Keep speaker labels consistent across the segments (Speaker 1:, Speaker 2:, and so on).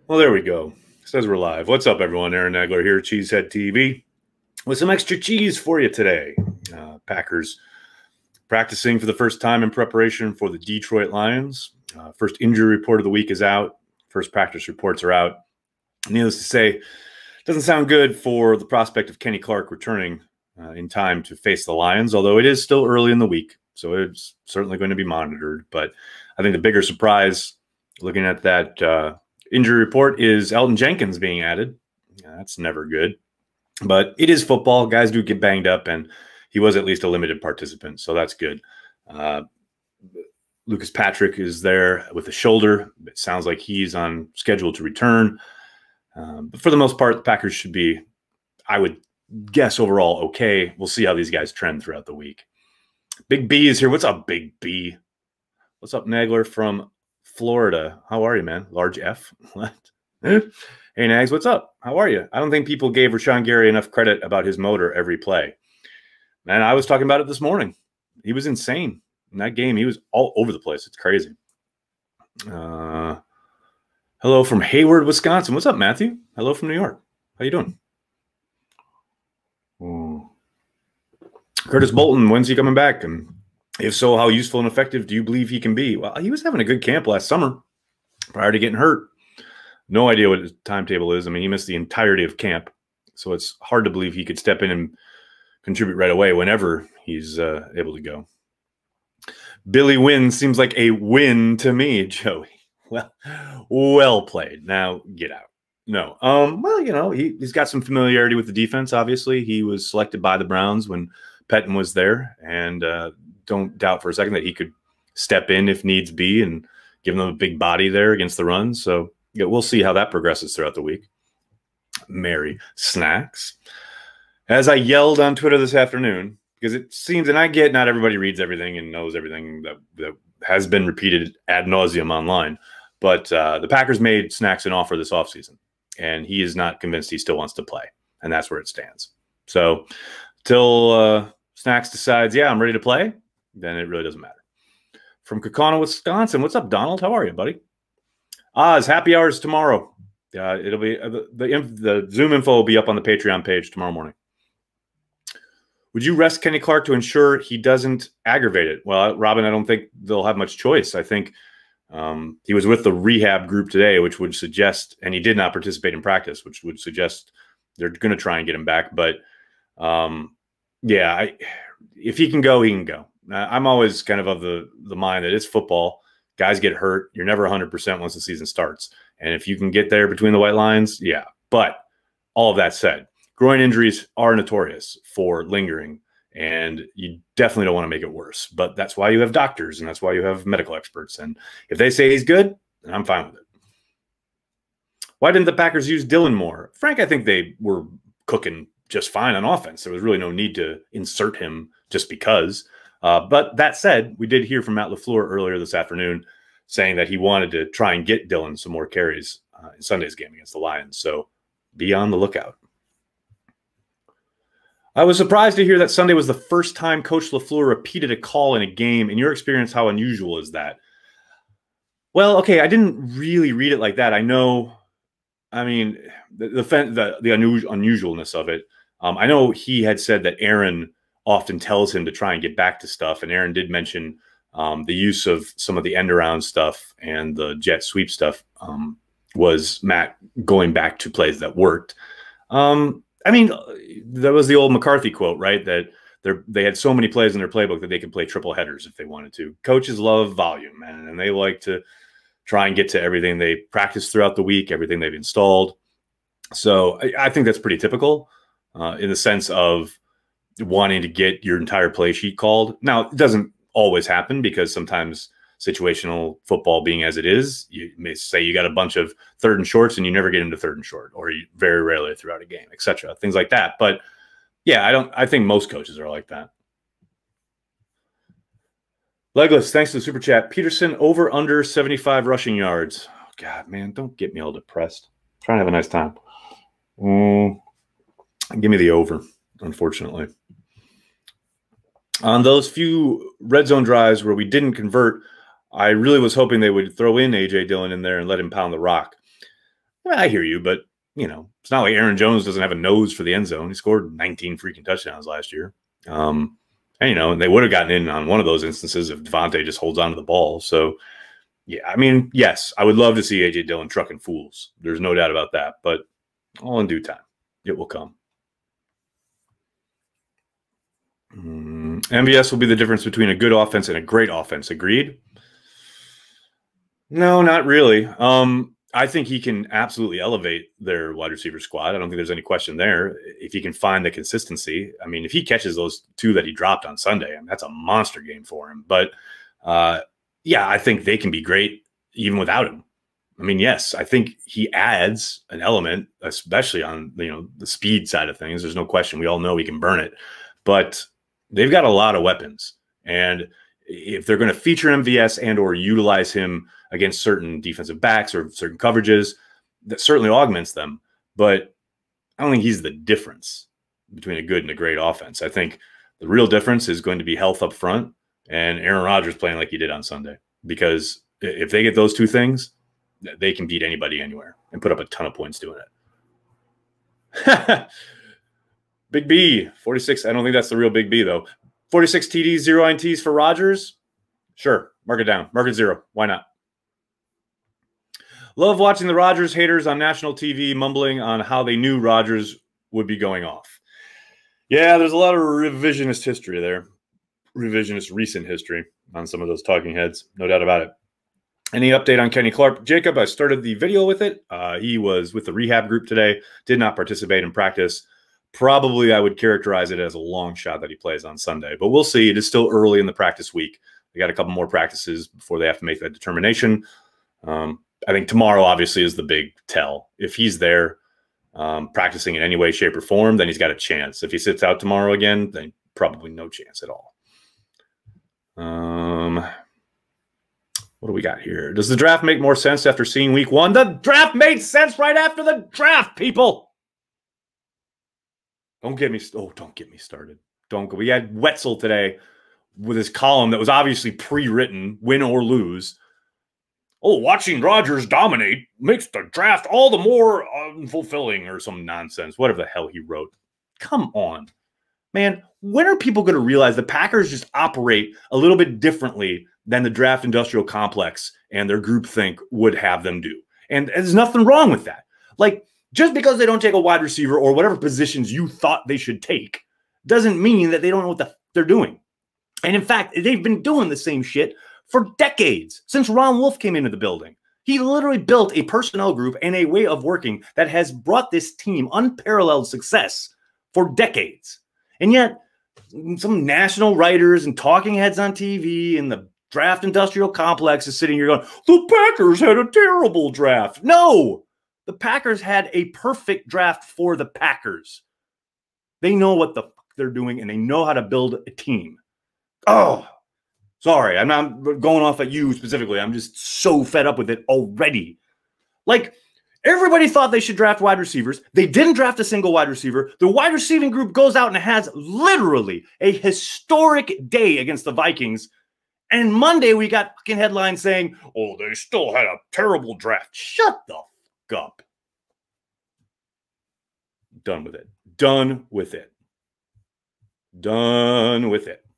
Speaker 1: Well, there we go. It says we're live. What's up, everyone? Aaron Nagler here, Cheesehead TV, with some extra cheese for you today. Packers practicing for the first time in preparation for the Detroit Lions. First injury report of the week is out. First practice reports are out. Needless to say, it doesn't sound good for the prospect of Kenny Clark returning in time to face the Lions, although it is still early in the week, so it's certainly going to be monitored. But I think the bigger surprise, looking at that injury report, is Elgton Jenkins being added. That's never good. But it is football. Guys do get banged up, and he was at least a limited participant, so that's good. Lucas Patrick is there with a shoulder. It sounds like he's on schedule to return. But for the most part, the Packers should be, I would guess, overall okay. We'll see how these guys trend throughout the week. Big B is here. What's up, Big B? What's up, Nagler from Florida? How are you, man? Large F? What? Hey, Nags, what's up? How are you? I don't think people gave Rashawn Gary enough credit about his motor every play. Man, I was talking about it this morning. He was insane. In that game, he was all over the place. It's crazy. Hello from Hayward, Wisconsin. What's up, Matthew? Hello from New York. How you doing? Curtis Bolton, when's he coming back? And if so, how useful and effective do you believe he can be? Well, he was having a good camp last summer prior to getting hurt. No idea what his timetable is. I mean, he missed the entirety of camp, so it's hard to believe he could step in and contribute right away whenever he's able to go. Billy Wynn seems like a win to me, Joey. Well played. Now get out. No. Well, you know, he's got some familiarity with the defense, obviously. He was selected by the Browns when Pettine was there, and don't doubt for a second that he could step in if needs be and give them a big body there against the run. So yeah, we'll see how that progresses throughout the week. Merry Snacks. As I yelled on Twitter this afternoon, because it seems, and I get not everybody reads everything and knows everything that has been repeated ad nauseum online, but the Packers made Snacks an offer this offseason, and he is not convinced he still wants to play, and that's where it stands. So till Snacks decides, yeah, I'm ready to play, then it really doesn't matter. From Kaukauna, Wisconsin, what's up, Donald? How are you, buddy? Oz, happy hours tomorrow. It'll be the Zoom info will be up on the Patreon page tomorrow morning. Would you rest Kenny Clark to ensure he doesn't aggravate it? Well, Robin, I don't think they'll have much choice. I think he was with the rehab group today, which would suggest, and he did not participate in practice, which would suggest they're going to try and get him back. But yeah, if he can go, he can go. I'm always kind of the mind that it's football. Guys get hurt. You're never 100% once the season starts. And if you can get there between the white lines, yeah. But all of that said, groin injuries are notorious for lingering, and you definitely don't want to make it worse. But that's why you have doctors, and that's why you have medical experts. And if they say he's good, then I'm fine with it. Why didn't the Packers use Dillon more? Frank, I think they were cooking just fine on offense. There was really no need to insert him just because. But that said, we did hear from Matt LaFleur earlier this afternoon saying that he wanted to try and get Dillon some more carries in Sunday's game against the Lions. So be on the lookout. I was surprised to hear that Sunday was the first time Coach LaFleur repeated a call in a game. In your experience, how unusual is that? Well, okay, I didn't really read it like that. I know, I mean, the unusualness of it. I know he had said that Aaron often tells him to try and get back to stuff, and Aaron did mention the use of some of the end-around stuff and the jet sweep stuff was Matt going back to plays that worked. I mean, that was the old McCarthy quote, right? That they had so many plays in their playbook that they could play triple headers if they wanted to. Coaches love volume, man, and they like to try and get to everything they practice throughout the week, everything they've installed. So I think that's pretty typical in the sense of wanting to get your entire play sheet called. Now, it doesn't always happen because sometimes situational football being as it is, you may say you got a bunch of third and shorts and you never get into third and short, or you very rarely throughout a game, etc. Things like that. But yeah, I think most coaches are like that. Legless, thanks to the super chat. Peterson over under 75 rushing yards. Oh, God, man, don't get me all depressed. I'm trying to have a nice time. Give me the over, unfortunately. On those few red zone drives where we didn't convert, I really was hoping they would throw in A.J. Dillon in there and let him pound the rock. Well, I hear you, but it's not like Aaron Jones doesn't have a nose for the end zone. He scored 19 freaking touchdowns last year. And they would have gotten in on one of those instances if Devontae just holds on to the ball. So, yeah, I mean, yes, I would love to see A.J. Dillon trucking fools. There's no doubt about that. But all in due time, it will come. MVS will be the difference between a good offense and a great offense. Agreed? No, not really. I think he can absolutely elevate their wide receiver squad. I don't think there's any question there. If he can find the consistency, I mean, if he catches those two that he dropped on Sunday, I mean, that's a monster game for him. But yeah, I think they can be great even without him. I mean, yes, I think he adds an element, especially on the speed side of things. There's no question. We all know he can burn it, but they've got a lot of weapons, and if they're going to feature MVS and or utilize him against certain defensive backs or certain coverages, that certainly augments them. But I don't think he's the difference between a good and a great offense. I think the real difference is going to be health up front and Aaron Rodgers playing like he did on Sunday. Because if they get those two things, they can beat anybody anywhere and put up a ton of points doing it. Big B, 46. I don't think that's the real Big B, though. 46 TDs, 0 INTs for Rodgers. Sure, mark it down. Mark it 0. Why not? Love watching the Rodgers haters on national TV mumbling on how they knew Rodgers would be going off. Yeah, there's a lot of revisionist history there. Revisionist recent history on some of those talking heads. No doubt about it. Any update on Kenny Clark? Jacob, I started the video with it. He was with the rehab group today. Did not participate in practice. Probably I would characterize it as a long shot that he plays on Sunday. But we'll see. It is still early in the practice week. They got a couple more practices before they have to make that determination. I think tomorrow obviously is the big tell. If he's there practicing in any way, shape, or form, then he's got a chance. If he sits out tomorrow again, then probably no chance at all. What do we got here? Does the draft make more sense after seeing week 1? The draft made sense right after the draft, people. Don't get me started. We had Wetzel today with his column that was obviously pre-written, win or lose. Oh, watching Rodgers dominate makes the draft all the more unfulfilling or some nonsense, whatever the hell he wrote. Come on, man. When are people going to realize the Packers just operate a little bit differently than the draft industrial complex and their groupthink would have them do? And there's nothing wrong with that. Like, just because they don't take a wide receiver or whatever positions you thought they should take doesn't mean that they don't know what they're doing. And in fact, they've been doing the same shit for decades, since Ron Wolf came into the building. He literally built a personnel group and a way of working that has brought this team unparalleled success for decades. And yet, some national writers and talking heads on TV and the draft industrial complex is sitting here going, the Packers had a terrible draft. No, the Packers had a perfect draft for the Packers. They know what the fuck they're doing, and they know how to build a team. Oh, sorry, I'm not going off at you specifically. I'm just so fed up with it already. Like, everybody thought they should draft wide receivers. They didn't draft a single wide receiver. The wide receiving group goes out and has literally a historic day against the Vikings. And Monday, we got fucking headlines saying, oh, they still had a terrible draft. Shut the fuck up. Done with it. Done with it. Done with it.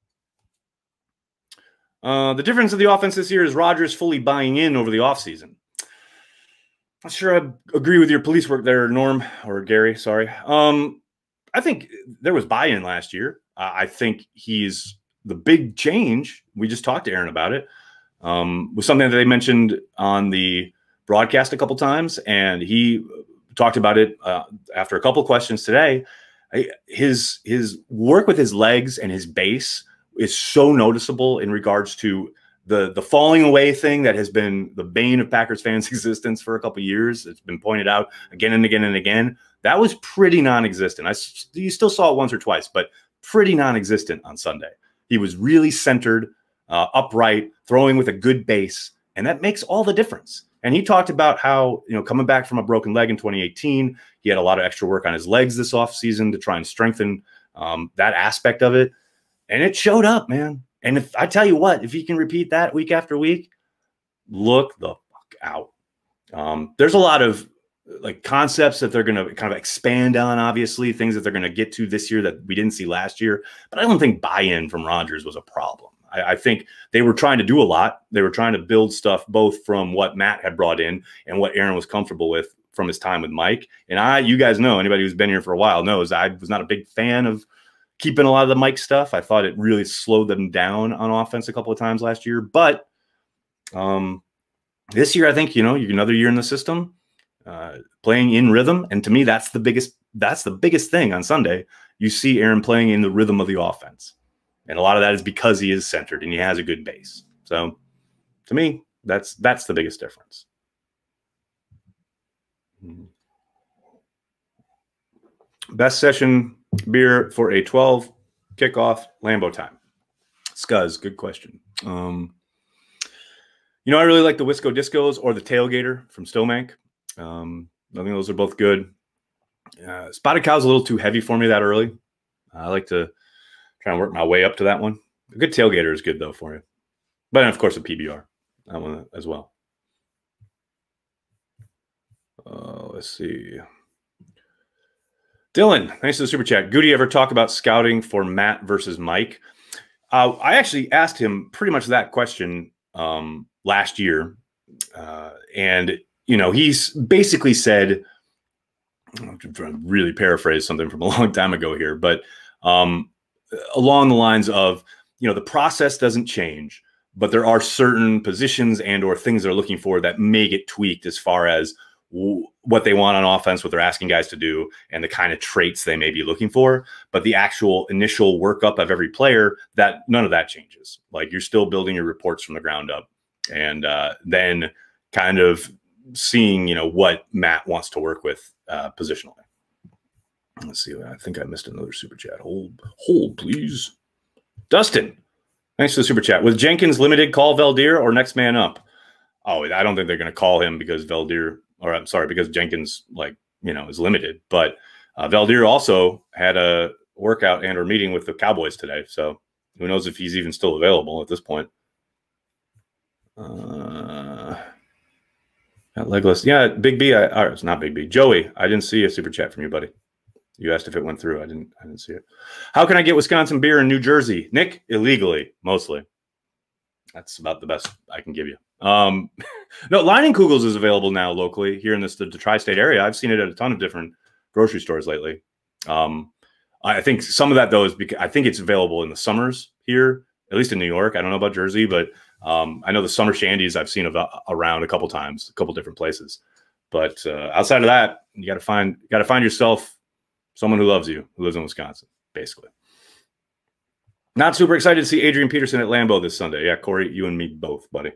Speaker 1: The difference of the offense this year is Rodgers fully buying in over the offseason. Not sure I agree with your police work there, Norm, or Gary, sorry. I think there was buy-in last year. I think he's the big change. We just talked to Aaron about it. Was something that they mentioned on the broadcast a couple times, and he talked about it after a couple questions today. His work with his legs and his base is so noticeable in regards to the falling away thing that has been the bane of Packers fans' existence for a couple of years. It's been pointed out again and again and again. That was pretty non-existent. You still saw it once or twice, but pretty non-existent on Sunday. He was really centered, upright, throwing with a good base, and that makes all the difference. And he talked about how, coming back from a broken leg in 2018, he had a lot of extra work on his legs this offseason to try and strengthen that aspect of it. And it showed up, man. And if I tell you what, if he can repeat that week after week, look the fuck out. There's a lot of like concepts that they're going to kind of expand on, obviously things that they're going to get to this year that we didn't see last year. But I don't think buy-in from Rodgers was a problem. I think they were trying to do a lot. They were trying to build stuff both from what Matt had brought in and what Aaron was comfortable with from his time with Mike. And you guys know, anybody who's been here for a while knows I was not a big fan of keeping a lot of the Mike stuff. I thought it really slowed them down on offense a couple of times last year. But this year, I think, you're another year in the system, playing in rhythm. And to me, that's the biggest thing on Sunday. You see Aaron playing in the rhythm of the offense. And a lot of that is because he is centered and he has a good base. So to me, that's the biggest difference. Best session beer for a 12 kickoff Lambeau time. Scuzz, good question. I really like the Wisco Discos or the Tailgater from Stillmank. I think those are both good. Spotted Cow's a little too heavy for me that early. I like to try and work my way up to that one. A good Tailgater is good, though, for you. But, of course, a PBR. That one as well. Let's see. Dylan, thanks for the super chat. Goody ever talk about scouting for Matt versus Mike? I actually asked him pretty much that question last year. And, he's basically said, I'm trying to really paraphrase something from a long time ago here, but along the lines of, the process doesn't change, but there are certain positions and or things they're looking for that may get tweaked as far as what they want on offense, what they're asking guys to do, and the kind of traits they may be looking for. But the actual initial workup of every player, that none of that changes. Like, you're still building your reports from the ground up, and then kind of seeing, what Matt wants to work with positionally. Let's see. I think I missed another super chat. Hold, please. Dustin, thanks for the super chat. With Jenkins limited, call Valdir or next man up. Oh, I don't think they're going to call him because because Jenkins, is limited. But Valdir also had a workout and or meeting with the Cowboys today. So who knows if he's even still available at this point. Legless. Yeah, Big B. It's not Big B. Joey, I didn't see a super chat from you, buddy. You asked if it went through. I didn't see it. How can I get Wisconsin beer in New Jersey? Nick, illegally, mostly. That's about the best I can give you. No, Leinenkugel's is available now locally here in the tri-state area. I've seen it at a ton of different grocery stores lately. I think some of that, though, is because I think it's available in the summers here, at least in New York. I don't know about Jersey, but I know the summer shandies I've seen around a couple times, a couple different places. But outside of that, you got to find yourself someone who loves you, who lives in Wisconsin, basically. Not super excited to see Adrian Peterson at Lambeau this Sunday. Yeah, Corey, you and me both, buddy.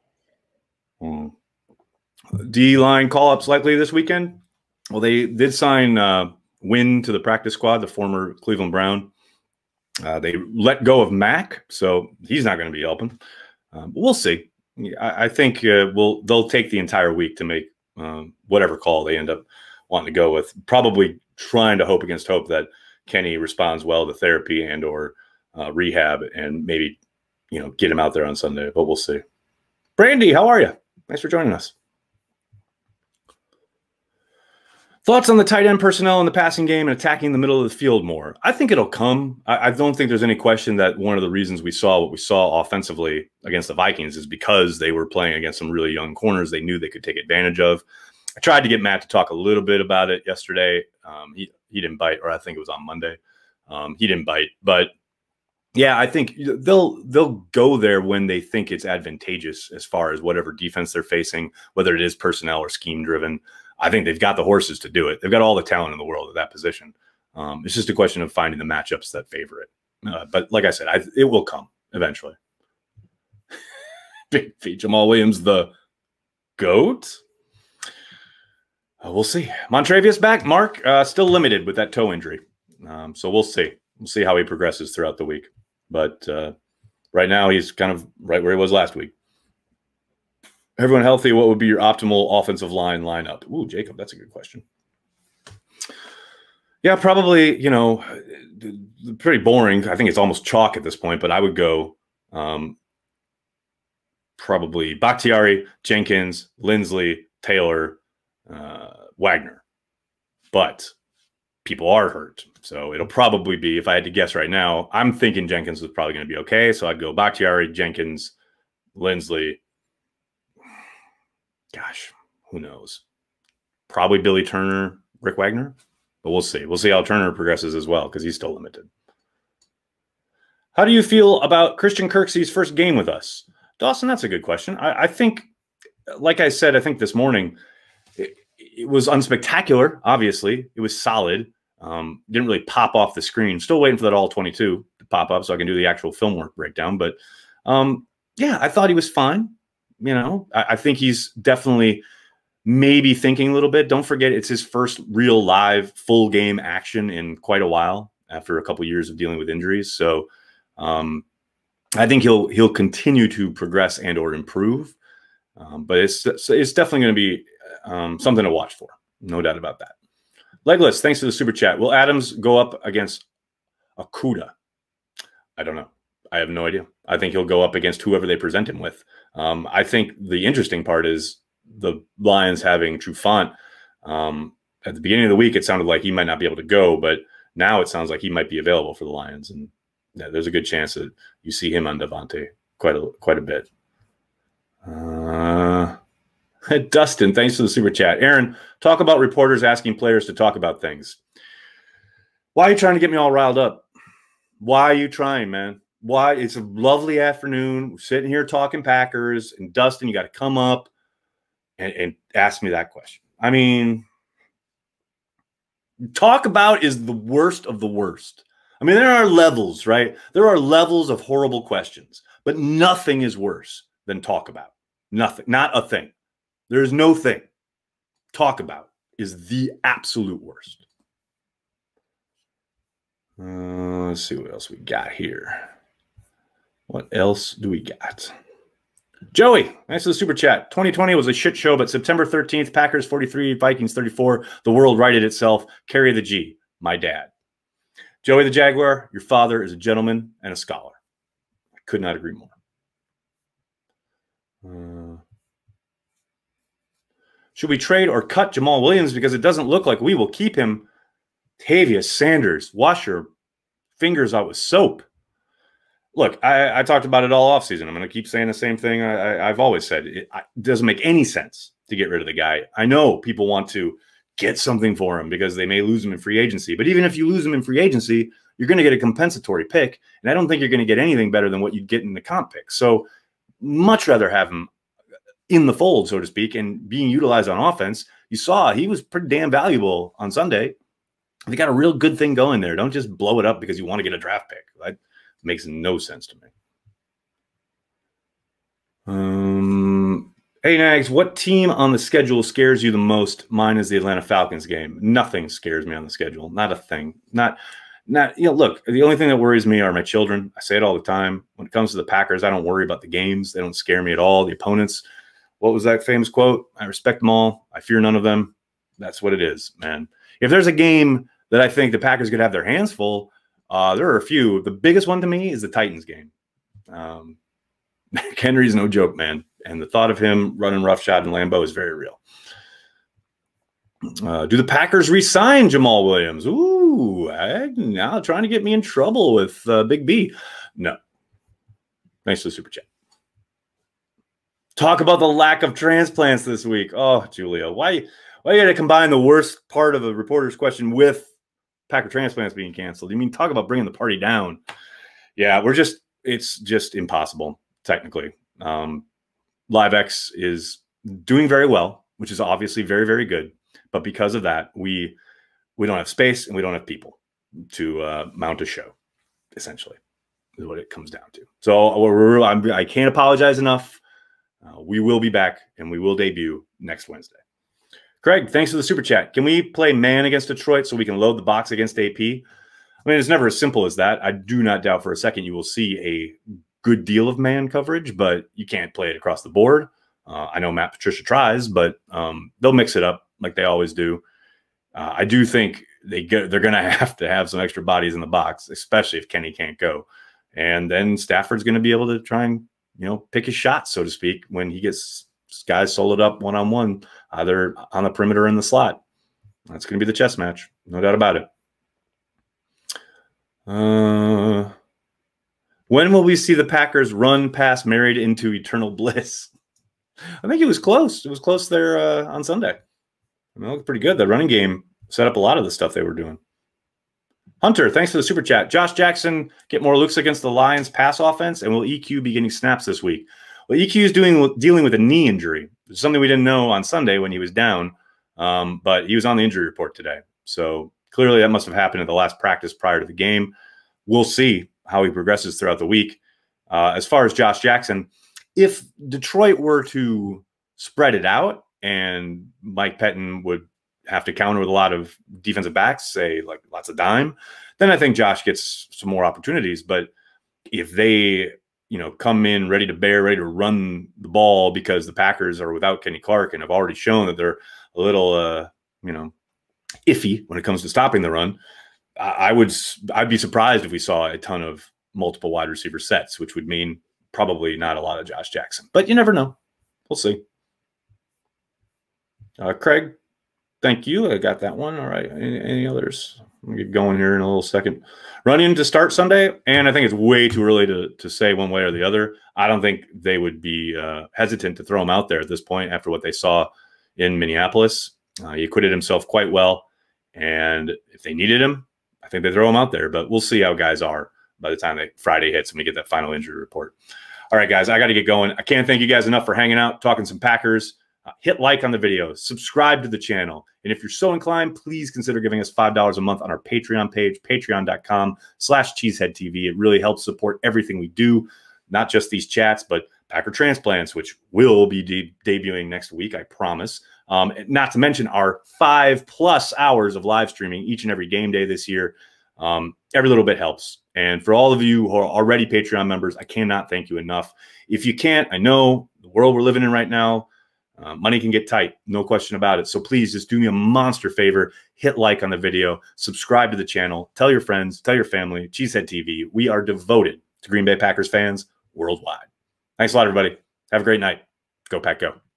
Speaker 1: D-line call-ups likely this weekend. Well, they did sign Wynn to the practice squad, the former Cleveland Brown. They let go of Mack, so he's not going to be helping. We'll see. I think they'll take the entire week to make whatever call they end up wanting to go with. Probably trying to hope against hope that Kenny responds well to therapy and or rehab, and maybe get him out there on Sunday. But we'll see. Brandy, how are you? Thanks for joining us. Thoughts on the tight end personnel in the passing game and attacking the middle of the field more? I think it'll come. I don't think there's any question that one of the reasons we saw what we saw offensively against the Vikings is because they were playing against some really young corners they knew they could take advantage of. I tried to get Matt to talk a little bit about it yesterday. He didn't bite, or I think it was on Monday. He didn't bite. But, yeah, I think they'll go there when they think it's advantageous as far as whatever defense they're facing, whether it is personnel or scheme-driven. I think they've got the horses to do it. They've got all the talent in the world at that position. It's just a question of finding the matchups that favor it. But like I said, it will come eventually. Big feet, Jamal Williams, the GOAT. We'll see. Montravius back. Mark still limited with that toe injury. So we'll see. We'll see how he progresses throughout the week. But right now he's kind of right where he was last week. Everyone healthy, what would be your optimal offensive line lineup? Ooh, Jacob, that's a good question. Yeah, probably, pretty boring. I think it's almost chalk at this point, but I would go probably Bakhtiari, Jenkins, Lindsley, Taylor, Wagner. But people are hurt. So it'll probably be, if I had to guess right now, I'm thinking Jenkins was probably going to be okay. So I'd go Bakhtiari, Jenkins, Lindsley. Gosh, who knows? Probably Billy Turner, Rick Wagner. But we'll see. We'll see how Turner progresses as well because he's still limited. How do you feel about Christian Kirksey's first game with us? Dawson, that's a good question. I think, like I said, I think this morning, it was unspectacular, obviously. It was solid. Didn't really pop off the screen. Still waiting for that all 22 to pop up so I can do the actual film work breakdown. But, yeah, I thought he was fine. You know, I think he's definitely maybe thinking a little bit. Don't forget, it's his first real live full game action in quite a while after a couple years of dealing with injuries. So I think he'll continue to progress and or improve. But it's definitely going to be something to watch for. No doubt about that. Legless, thanks for the super chat. Will Adams go up against Okudah? I don't know. I have no idea. I think he'll go up against whoever they present him with. I think the interesting part is the Lions having Trufant. At the beginning of the week, it sounded like he might not be able to go, but now it sounds like he might be available for the Lions. And yeah, there's a good chance that you see him on Devontae quite a bit. Dustin, thanks for the super chat. Aaron, talk about reporters asking players to talk about things. Why are you trying to get me all riled up? Why are you trying, man? Why? It's a lovely afternoon. We're sitting here talking Packers, and Dustin, you got to come up and ask me that question. I mean, talk about is the worst of the worst. I mean, there are levels, right? There are levels of horrible questions, but nothing is worse than talk about. Nothing, not a thing. There is no thing. Talk about is the absolute worst. Let's see what else we got here. What else do we got? Joey, thanks for the super chat. 2020 was a shit show, but September 13th, Packers 43, Vikings 34. The world righted itself. Carry the G, my dad. Joey the Jaguar, your father is a gentleman and a scholar. I could not agree more. Should we trade or cut Jamal Williams because it doesn't look like we will keep him? Tavius Sanders, wash your fingers out with soap. Look, I talked about it all offseason. I'm going to keep saying the same thing I've always said. It doesn't make any sense to get rid of the guy. I know people want to get something for him because they may lose him in free agency. But even if you lose him in free agency, you're going to get a compensatory pick. And I don't think you're going to get anything better than what you'd get in the comp pick. So much rather have him in the fold, so to speak, and being utilized on offense. You saw he was pretty damn valuable on Sunday. They got a real good thing going there. Don't just blow it up because you want to get a draft pick. That makes no sense to me. Hey, Nags, what team on the schedule scares you the most? Mine is the Atlanta Falcons game. Nothing scares me on the schedule. Not a thing. Not, you know, look, the only thing that worries me are my children. I say it all the time. When it comes to the Packers, I don't worry about the games. They don't scare me at all. The opponents, what was that famous quote? I respect them all. I fear none of them. That's what it is, man. If there's a game that I think the Packers could have their hands full, there are a few. The biggest one to me is the Titans game. Henry's no joke, man. And the thought of him running roughshod in Lambeau is very real. Do the Packers re-sign Jamal Williams? Ooh, now trying to get me in trouble with Big B. No. Thanks for the super chat. Talk about the lack of transplants this week. Oh, Julia, why you got to combine the worst part of a reporter's question with Packer transplants being canceled? You mean talk about bringing the party down? Yeah, it's just impossible, technically. LiveX is doing very well, which is obviously very, very good. But because of that, we don't have space and we don't have people to mount a show, essentially, is what it comes down to. So I can't apologize enough. We will be back and we will debut next Wednesday. Craig, thanks for the super chat. Can we play man against Detroit so we can load the box against AP? I mean, it's never as simple as that. I do not doubt for a second you will see a good deal of man coverage, but you can't play it across the board. I know Matt Patricia tries, but they'll mix it up like they always do. I do think they're going to have some extra bodies in the box, especially if Kenny can't go. And then Stafford's going to be able to try and, pick his shots, so to speak, when he gets guys sold it up one-on-one, either on the perimeter or in the slot. That's going to be the chess match. No doubt about it. When will we see the Packers run past married into eternal bliss? I think it was close. It was close there on Sunday. I mean, it looked pretty good. The running game set up a lot of the stuff they were doing. Hunter, thanks for the super chat. Josh Jackson get more looks against the Lions pass offense, and will EQ be getting snaps this week? Well, EQ is dealing with a knee injury. It's something we didn't know on Sunday when he was down, but he was on the injury report today. So clearly that must have happened at the last practice prior to the game. We'll see how he progresses throughout the week. As far as Josh Jackson, if Detroit were to spread it out and Mike Pettin would have to counter with a lot of defensive backs, say like lots of dime, then I think Josh gets some more opportunities. But if they, come in ready to bear, ready to run the ball because the Packers are without Kenny Clark and have already shown that they're a little, iffy when it comes to stopping the run, I'd be surprised if we saw a ton of multiple wide receiver sets, which would mean probably not a lot of Josh Jackson. But you never know. We'll see. Craig, thank you. I got that one. All right. Any others? We'll get going here in a little second. Running to start Sunday, and I think it's way too early to say one way or the other. I don't think they would be hesitant to throw him out there at this point after what they saw in Minneapolis. He acquitted himself quite well, and if they needed him, I think they throw him out there. But we'll see how guys are by the time Friday hits and we get that final injury report. All right, guys, I got to get going. I can't thank you guys enough for hanging out, talking some Packers. Hit like on the video, subscribe to the channel. And if you're so inclined, please consider giving us $5 a month on our Patreon page, patreon.com/cheeseheadtv. It really helps support everything we do, not just these chats, but Packer Transplants, which will be debuting next week, I promise. Not to mention our 5+ hours of live streaming each and every game day this year. Every little bit helps. And for all of you who are already Patreon members, I cannot thank you enough. If you can't, I know the world we're living in right now, money can get tight, no question about it. So please just do me a monster favor, hit like on the video, subscribe to the channel, tell your friends, tell your family, Cheesehead TV. We are devoted to Green Bay Packers fans worldwide. Thanks a lot, everybody. Have a great night. Go Pack Go.